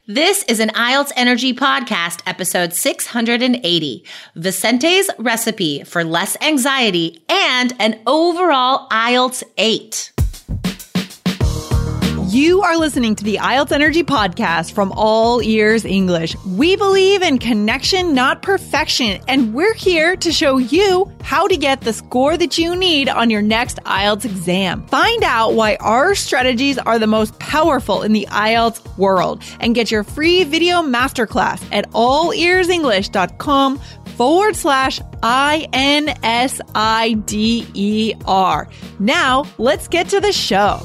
This is an IELTS Energy Podcast, episode 680, Vicente's recipe for less anxiety and an overall IELTS 8. You are listening to the IELTS Energy Podcast from All Ears English. We believe in connection, not perfection, and we're here to show you how to get the score that you need on your next IELTS exam. Find out why our strategies are the most powerful in the IELTS world and get your free video masterclass at allearsenglish.com/INSIDER. Now, let's get to the show.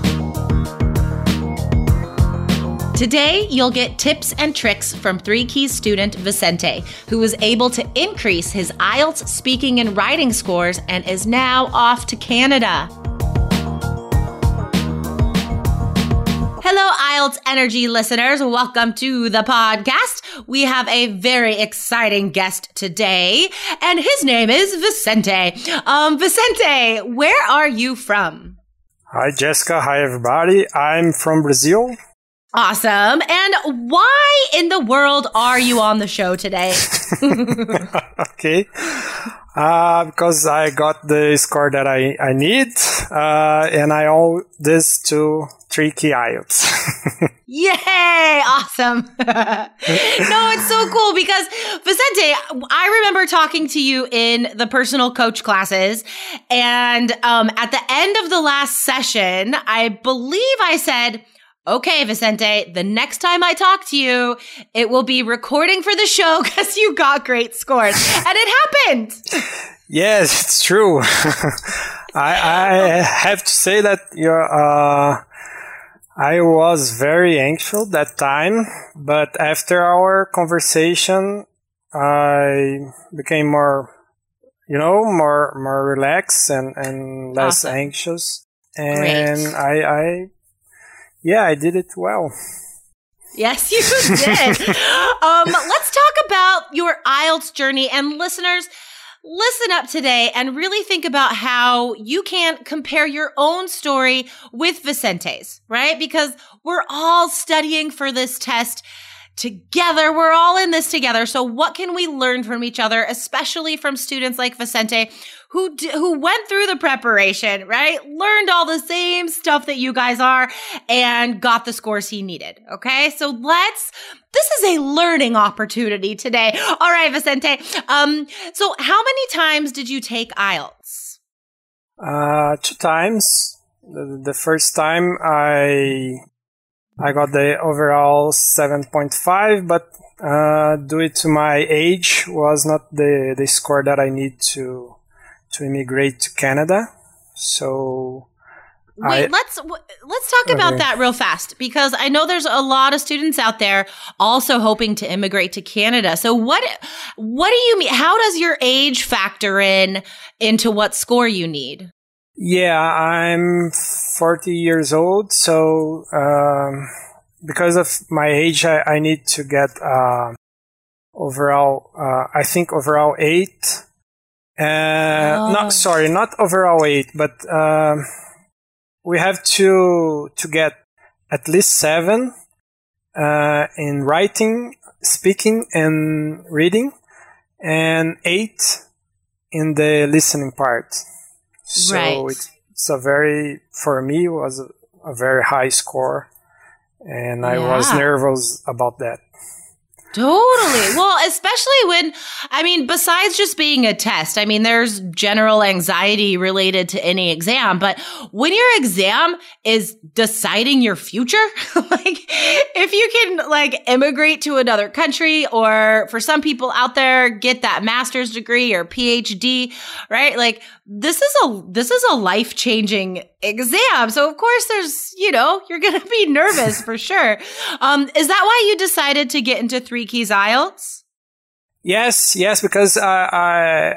Today, you'll get tips and tricks from 3 Keys student Vicente, who was able to increase his IELTS speaking and writing scores and is now off to Canada. Hello, IELTS Energy listeners. Welcome to the podcast. We have a very exciting guest today, and his name is Vicente. Vicente, where are you from? Hi, Jessica. Hi, everybody. I'm from Brazil. Awesome. And why in the world are you on the show today? Okay. Because I got the score that I need, and I owe this to 3 Key IELTS. Yay! Awesome. No, it's so cool because, Vicente, I remember talking to you in the personal coach classes, and at the end of the last session, I believe I said, okay, Vicente, the next time I talk to you, it will be recording for the show because you got great scores. And it happened. Yes, it's true. I have to say that I was very anxious that time, but after our conversation, I became more relaxed and less anxious. And great. I did it well. Yes, you did. Let's talk about your IELTS journey. And listeners, listen up today and really think about how you can compare your own story with Vicente's, right? Because we're all studying for this test together. We're all in this together. So what can we learn from each other, especially from students like Vicente, who went through the preparation, right? Learned all the same stuff that you guys are and got the scores he needed. Okay. So this is a learning opportunity today. All right, Vicente. So how many times did you take IELTS? 2 times. The first time I got the overall 7.5, but due to my age was not the score that I need to immigrate to Canada. So wait, let's talk about that real fast, because I know there's a lot of students out there also hoping to immigrate to Canada. So what do you mean? How does your age factor into what score you need? Yeah, I'm 40 years old, so because of my age, I need to get overall 8. Not overall 8, but we have to get at least 7 in writing, speaking, and reading, and 8 in the listening part. So right. for me, it was a very high score, and I was nervous about that. Totally. Well, especially besides just being a test, there's general anxiety related to any exam, but when your exam is deciding your future, if you can immigrate to another country, or for some people out there, get that master's degree or PhD, right? This is a life-changing exam. So of course you're going to be nervous for sure. Is that why you decided to get into 3 Keys IELTS? Yes, because I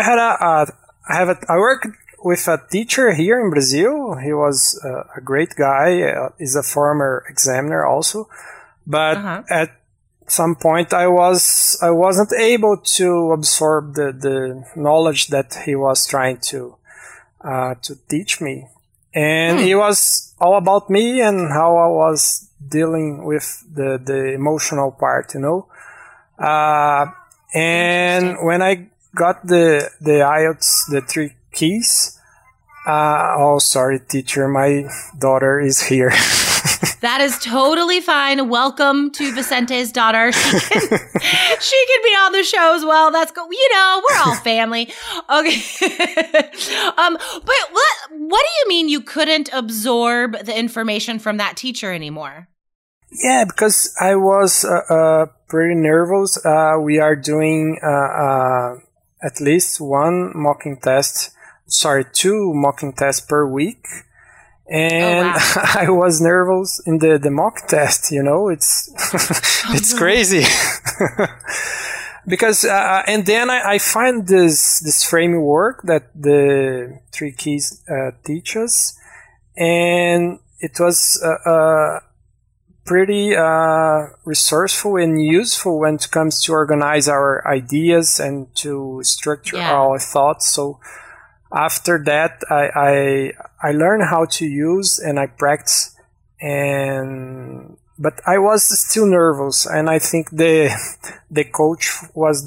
worked with a teacher here in Brazil. He was a great guy. He's a former examiner also, but at some point I wasn't able to absorb the knowledge that he was trying to teach me. And it was all about me and how I was dealing with the emotional part, and when I got the IELTS, the 3 keys, oh, sorry, teacher, my daughter is here. That is totally fine. Welcome to Vicente's daughter. She can be on the show as well. That's good. We're all family. Okay. But what do you mean you couldn't absorb the information from that teacher anymore? Yeah, because I was pretty nervous. We are doing at least 2 mocking tests per week. And I was nervous in the mock test, it's it's crazy. Because and then I find this framework that the 3 keys teaches, and it was pretty resourceful and useful when it comes to organize our ideas and to structure our thoughts. So after that, I learned how to use and I practice, but I was still nervous, and I think the coach was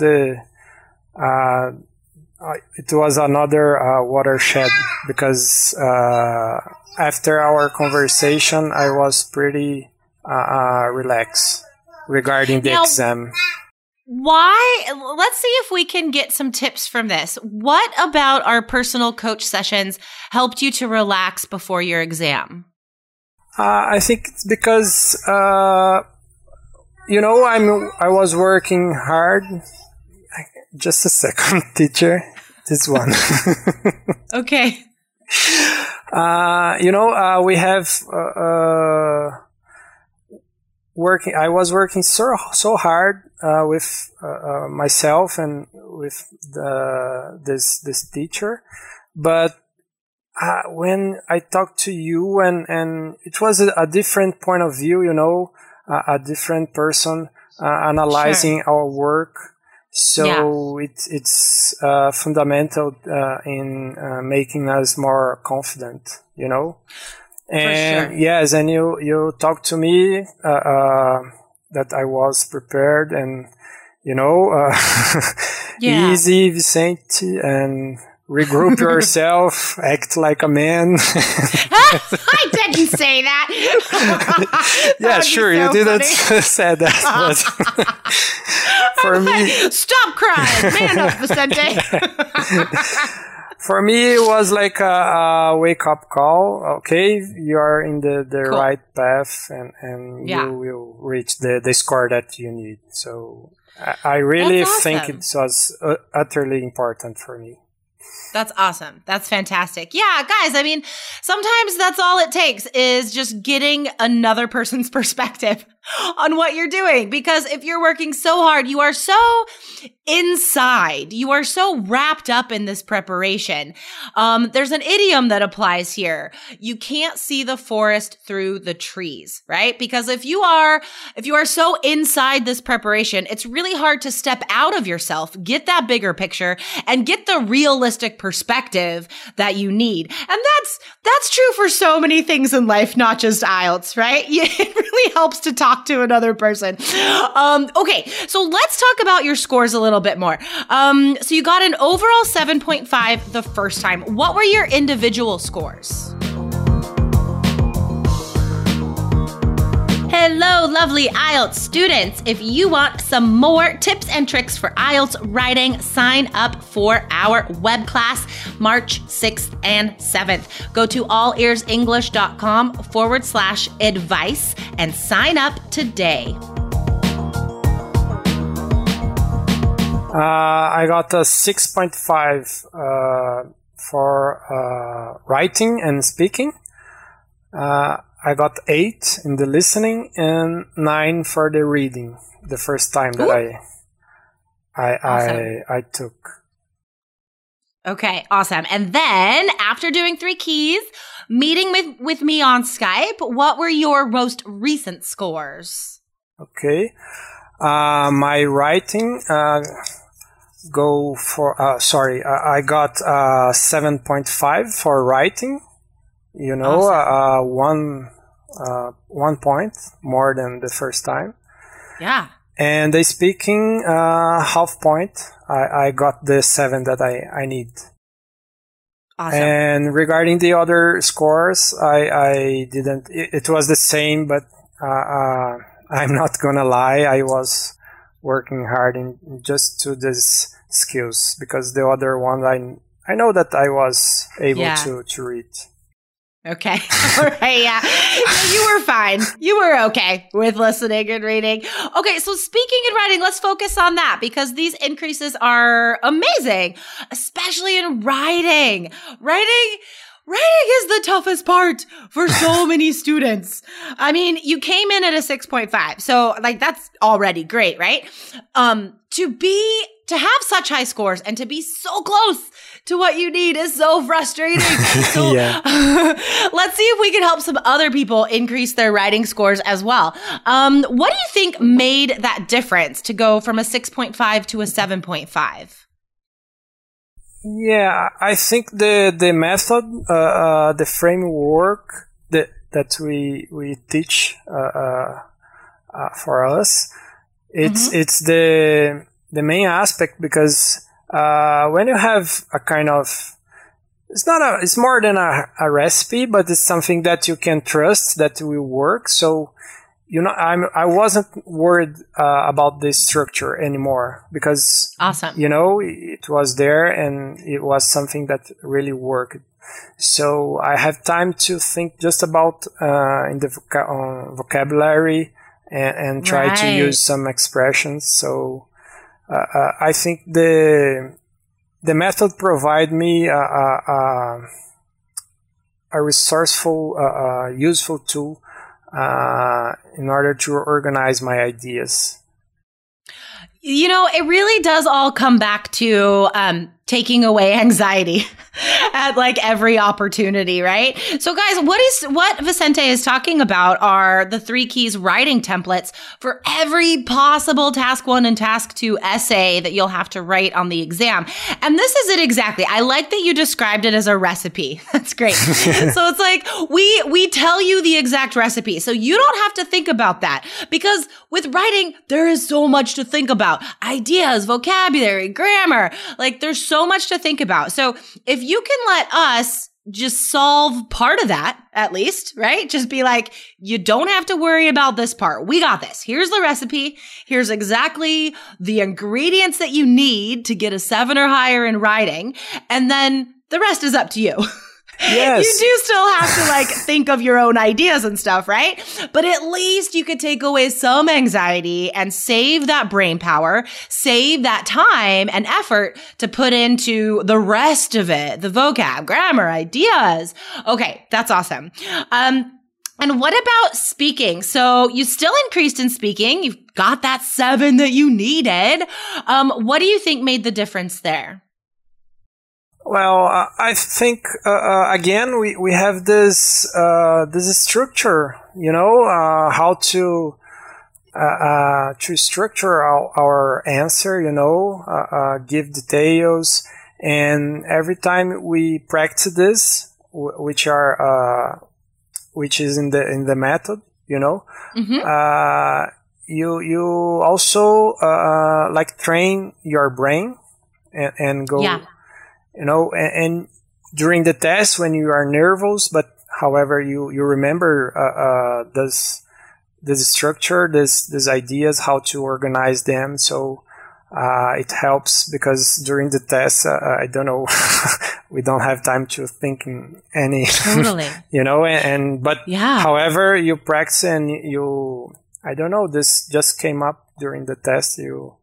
it was another watershed, because after our conversation, I was pretty relaxed regarding the exam. Why? Let's see if we can get some tips from this. What about our personal coach sessions helped you to relax before your exam? I think it's because, I was working hard. Just a second, teacher. This one. Okay. We have I was working so hard with myself and with this teacher, but when I talked to you and it was a different point of view, a different person analyzing our work. So it's fundamental in making us more confident, And yes, and you talked to me that I was prepared, and easy, Vicente, and regroup yourself, act like a man. I didn't say that. Yeah, sure, so you didn't say that. But for me, stop crying, man up, Vicente. For me, it was like a wake-up call. Okay, you are in the cool. right path, and you will reach the score that you need. So I really think it was utterly important for me. That's awesome. That's fantastic. Yeah, guys, I mean, sometimes that's all it takes is just getting another person's perspective on what you're doing. Because if you're working so hard, you are so inside, you are so wrapped up in this preparation. There's an idiom that applies here. You can't see the forest through the trees, right? Because if you are so inside this preparation, it's really hard to step out of yourself, get that bigger picture, and get the realistic perspective that you need. And that's true for so many things in life, not just IELTS, right? It really helps to talk to another person. Okay, so let's talk about your scores a little bit more. So you got an overall 7.5 the first time. What were your individual scores? Hello, lovely IELTS students. If you want some more tips and tricks for IELTS writing, sign up for our web class March 6th and 7th. Go to allearsenglish.com/advice and sign up today. I got a 6.5 for writing and speaking. I got 8 in the listening and 9 for the reading. The first time that I took. Okay, awesome. And then after doing 3 keys, meeting with me on Skype, what were your most recent scores? Okay, my writing I got 7.5 for writing. awesome. 1 point more than the first time. Yeah. And the speaking, half point. I got the 7 that I need. Awesome. And regarding the other scores, I didn't. It was the same, but I'm not gonna lie. I was working hard in just to these skills, because the other one I know that I was able to read. Okay. All right. Yeah. You were fine. You were okay with listening and reading. Okay. So speaking and writing, let's focus on that, because these increases are amazing, especially in writing. Writing is the toughest part for so many students. I mean, you came in at a 6.5. So like, that's already great, right? To have such high scores and to be so close to what you need is so frustrating. So let's see if we can help some other people increase their writing scores as well. What do you think made that difference to go from a 6.5 to a 7.5? Yeah, I think the method, the framework that we teach for us, it's the main aspect, because when you have a kind of, it's more than a recipe, but it's something that you can trust that will work. So, I wasn't worried about the structure anymore, because, awesome. It was there and it was something that really worked. So I have time to think just about in the vocabulary and try to use some expressions. So I think the method provide me a resourceful, useful tool in order to organize my ideas. It really does all come back to taking away anxiety at like every opportunity, right? So guys, what Vicente is talking about are the 3 keys writing templates for every possible task 1 and task 2 essay that you'll have to write on the exam. And this is it exactly. I like that you described it as a recipe. That's great. So it's like we tell you the exact recipe. So you don't have to think about that, because with writing, there is so much to think about. Ideas, vocabulary, grammar, like there's so much to think about. So if you can let us just solve part of that, at least, right? Just be like, you don't have to worry about this part. We got this. Here's the recipe. Here's exactly the ingredients that you need to get a 7 or higher in writing. And then the rest is up to you. Yes. You do still have to like think of your own ideas and stuff, right? But at least you could take away some anxiety and save that brain power, save that time and effort to put into the rest of it, the vocab, grammar, ideas. Okay, that's awesome. And what about speaking? So you still increased in speaking. You've got that 7 that you needed. What do you think made the difference there? Well, I think again we have this structure, how to structure our answer, give details, and every time we practice this, which is in the method, you also like train your brain and go. Yeah. And during the test, when you are nervous, but however you remember this structure, these ideas, how to organize them. So it helps, because during the test, I don't know, we don't have time to think in any, totally, however you practice and I don't know, this just came up during the test,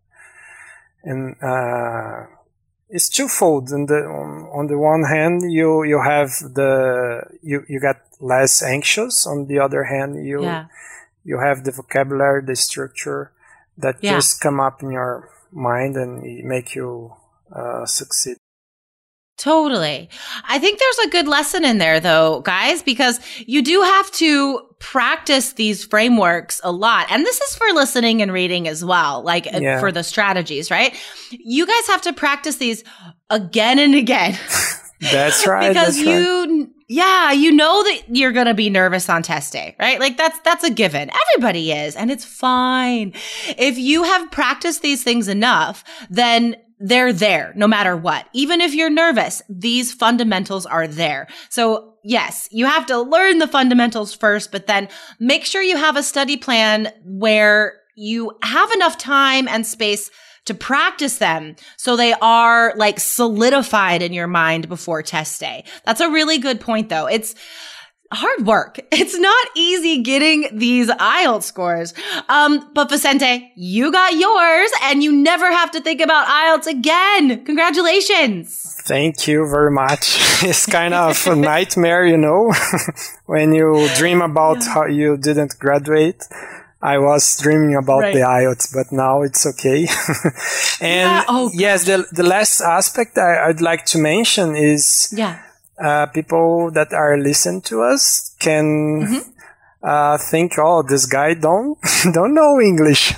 it's twofold. On the one hand, you have you get less anxious. On the other hand, you have the vocabulary, the structure that just come up in your mind and make you succeed. Totally. I think there's a good lesson in there though, guys, because you do have to practice these frameworks a lot. And this is for listening and reading as well, like for the strategies, right? You guys have to practice these again and again. That's right. Because Yeah, you know that you're going to be nervous on test day, right? Like that's a given. Everybody is, and it's fine. If you have practiced these things enough, then they're there no matter what. Even if you're nervous, these fundamentals are there. So yes, you have to learn the fundamentals first, but then make sure you have a study plan where you have enough time and space to practice them so they are like solidified in your mind before test day. That's a really good point though. It's hard work. It's not easy getting these IELTS scores. But Vicente, you got yours and you never have to think about IELTS again. Congratulations. Thank you very much. It's kind of a nightmare, you know, when you dream about how you didn't graduate. I was dreaming about the IELTS, but now it's okay. And yes, the last aspect I'd like to mention is people that are listening to us can think, oh, this guy don't know English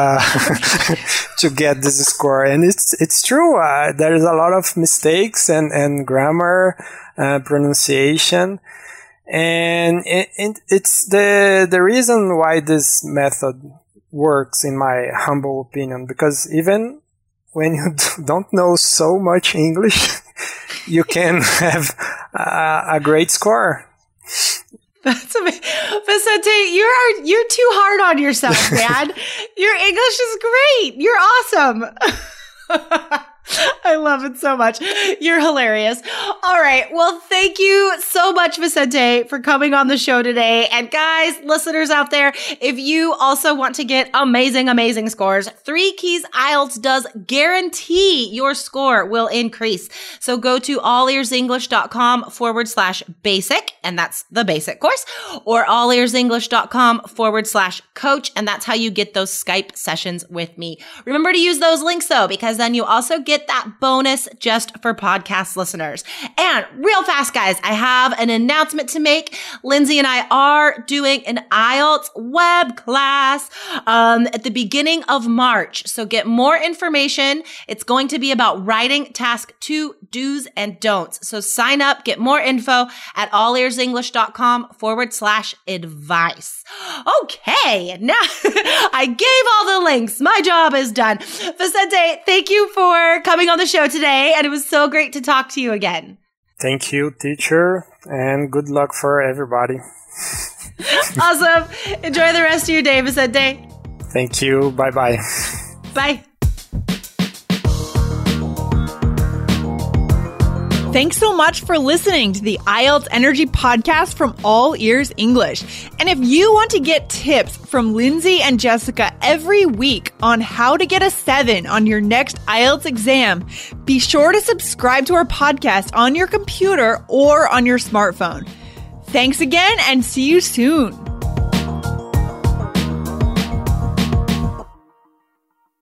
to get this score. And it's true. There is a lot of mistakes and grammar, pronunciation. And it's the reason why this method works, in my humble opinion, because even when you don't know so much English, you can have a great score. That's amazing. Vicente, you're too hard on yourself, man. Your English is great. You're awesome. I love it so much. You're hilarious. All right. Well, thank you so much, Vicente, for coming on the show today. And guys, listeners out there, if you also want to get amazing, amazing scores, 3 Keys IELTS does guarantee your score will increase. So go to allearsenglish.com/basic, and that's the basic course, or allearsenglish.com/coach, and that's how you get those Skype sessions with me. Remember to use those links though, because then you also get that bonus just for podcast listeners. And real fast, guys, I have an announcement to make. Lindsay and I are doing an IELTS web class at the beginning of March. So get more information. It's going to be about writing task 2 do's and don'ts. So sign up, get more info at allearsenglish.com/advice. Okay, now I gave all the links. My job is done. Vicente, thank you for coming on the show today, and it was so great to talk to you again. Thank you, teacher, and good luck for everybody. Awesome. Enjoy the rest of your day, Vicente. Thank you. Bye-bye. Bye. Thanks so much for listening to the IELTS Energy Podcast from All Ears English. And if you want to get tips from Lindsay and Jessica every week on how to get a 7 on your next IELTS exam, be sure to subscribe to our podcast on your computer or on your smartphone. Thanks again and see you soon.